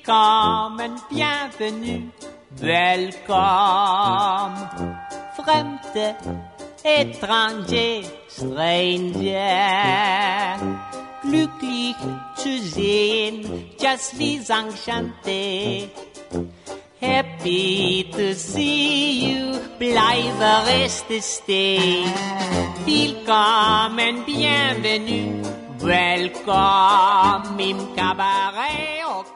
Willkommen, bienvenue, welcome. Fremde, étranger, stranger. Glücklich zu sehen, just les enchanté. Happy to see you, bleibe reste stay. Willkommen, bienvenue, welcome im Cabaret.